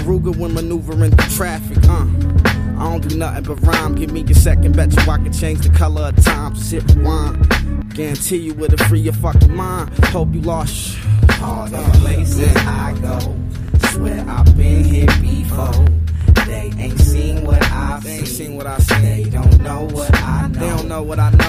Ruger when maneuvering through traffic, I don't do nothing but rhyme. Give me your second, bet you I can change the color of time. Sit rewind. Guarantee you it'll free your fucking mind. Hope you lost all the places I go. Swear I've been here before. They ain't seen what I've seen. They don't know what I know. They don't know what I know.